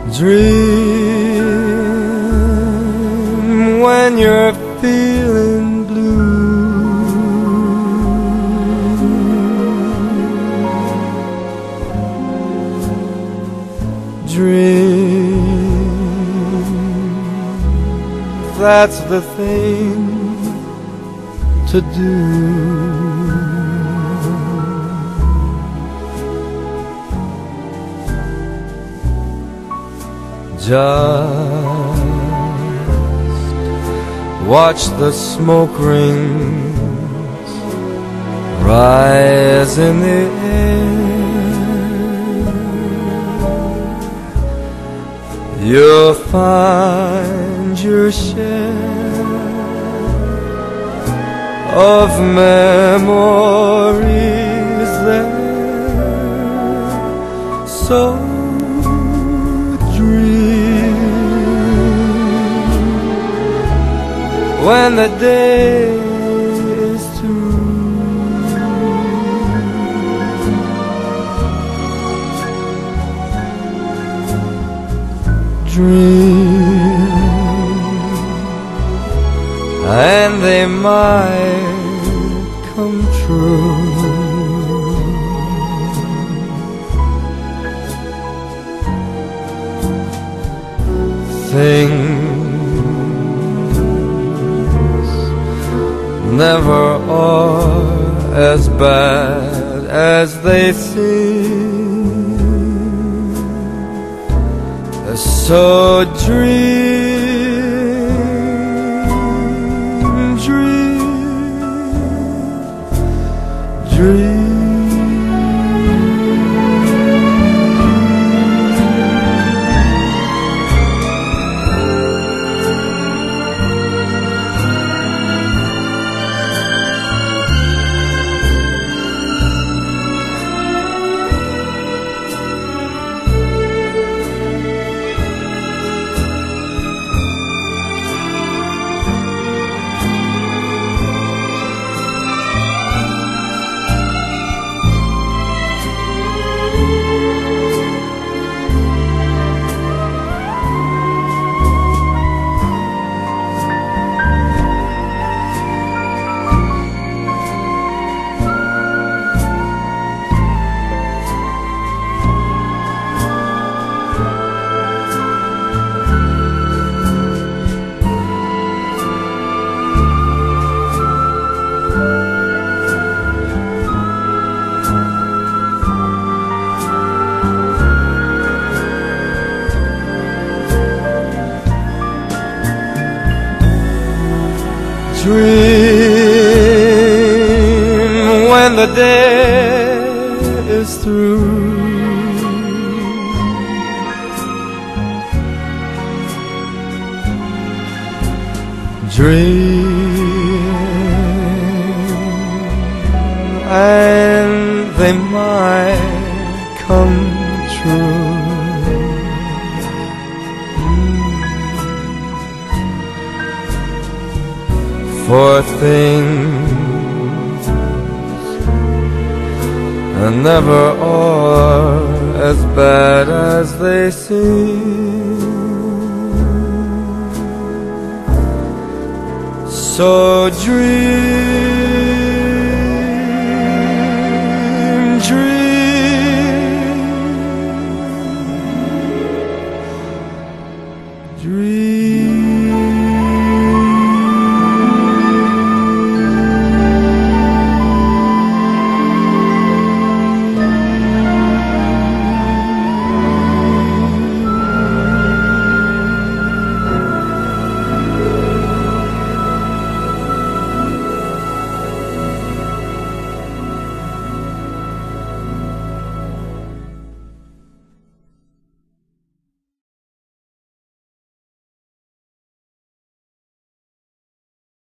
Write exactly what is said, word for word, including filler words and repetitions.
Dream when you're feeling blue. Dream, that's the thing to do. Just watch the smoke rings rise in the air. You'll find your share of memories there. So when the day is through, dream, and they might come true. Things never are as bad as they seem. So dream, dream, dream. Dream when the day is through. Dream, and they might come true. For things never are as bad as they seem. So dream.